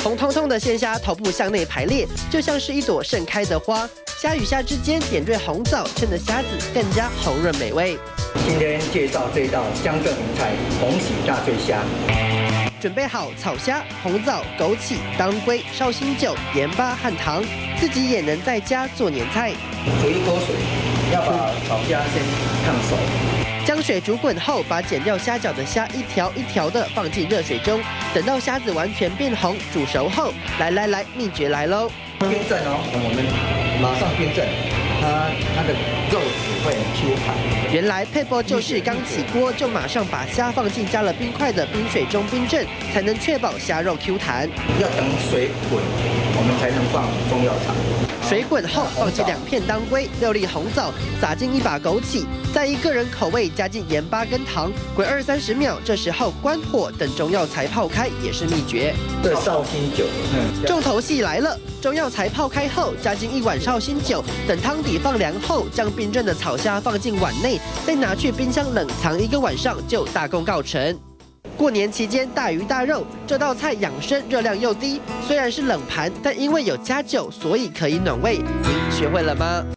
红彤彤的鲜虾头部向内排列，就像是一朵盛开的花。虾与虾之间点缀红枣，衬得虾子更加红润美味。 今天介绍这道江浙名菜红喜大醉虾。 准备好草虾、红枣、枸杞、当归、绍兴酒、盐巴和糖，自己也能在家做年菜。 煮一锅水，要把草虾先烫熟。 将水煮滚后，把剪掉虾脚的虾一条一条的放进热水中，等到虾子完全变红，煮熟后，来，秘诀来喽！ 冰镇哦，我们马上冰镇，它的肉质会很 Q 弹。 原来配播就是刚起锅就马上把虾放进加了冰块的冰水中冰镇，才能确保虾肉 Q 弹。 要等水滚，我们才能放中药材。 水滚后，放进2片当归、6粒红枣，撒进1把枸杞，再依个人口味加进盐巴跟糖，滚20-30秒。这时候关火，等中药材泡开也是秘诀。 这绍兴酒， 重头戏来了。中药材泡开后，加进1碗绍兴酒，等汤底放凉后，将冰镇的草虾放进碗内，再拿去冰箱冷藏1个晚上，就大功告成。过年期间大鱼大肉，这道菜养生，热量又低。虽然是冷盘，但因为有加酒，所以可以暖胃。您学会了吗？